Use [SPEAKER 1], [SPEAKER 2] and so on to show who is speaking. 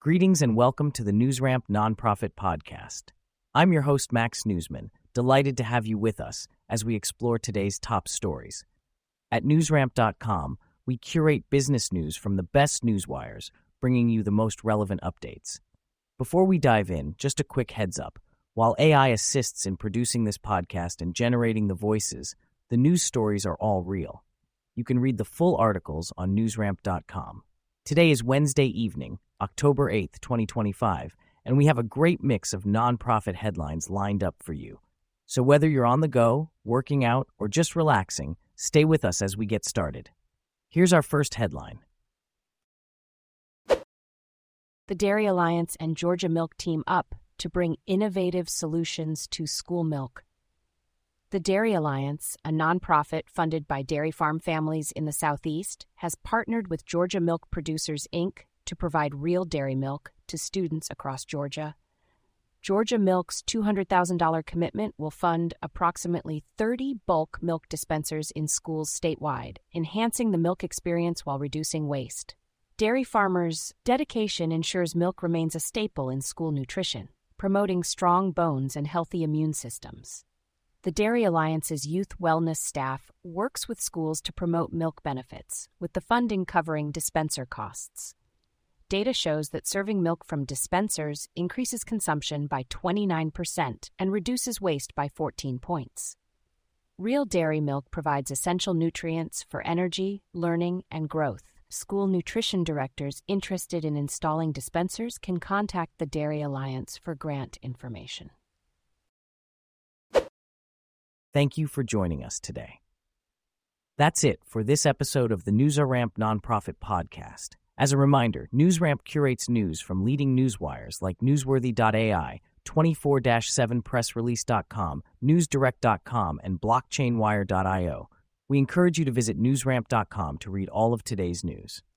[SPEAKER 1] Greetings and welcome to the NewsRamp Nonprofit Podcast. I'm your host, Max Newsman, delighted to have you with us as we explore today's top stories. At newsramp.com, we curate business news from the best newswires, bringing you the most relevant updates. Before we dive in, just a quick heads up. While AI assists in producing this podcast and generating the voices, the news stories are all real. You can read the full articles on newsramp.com. Today is Wednesday evening, October 8th, 2025, and we have a great mix of nonprofit headlines lined up for you. So whether you're on the go, working out, or just relaxing, stay with us as we get started. Here's our first headline.
[SPEAKER 2] The Dairy Alliance and Georgia Milk team up to bring innovative solutions to school milk. The Dairy Alliance, a nonprofit funded by dairy farm families in the Southeast, has partnered with Georgia Milk Producers, Inc. to provide real dairy milk to students across Georgia. Georgia Milk's $200,000 commitment will fund approximately 30 bulk milk dispensers in schools statewide, enhancing the milk experience while reducing waste. Dairy farmers' dedication ensures milk remains a staple in school nutrition, promoting strong bones and healthy immune systems. The Dairy Alliance's youth wellness staff works with schools to promote milk benefits, with the funding covering dispenser costs. Data shows that serving milk from dispensers increases consumption by 29% and reduces waste by 14 points. Real dairy milk provides essential nutrients for energy, learning, and growth. School nutrition directors interested in installing dispensers can contact the Dairy Alliance for grant information.
[SPEAKER 1] Thank you for joining us today. That's it for this episode of the NewsRamp Nonprofit Podcast. As a reminder, NewsRamp curates news from leading newswires like Newsworthy.ai, 24/7pressrelease.com, NewsDirect.com, and BlockchainWire.io. We encourage you to visit newsramp.com to read all of today's news.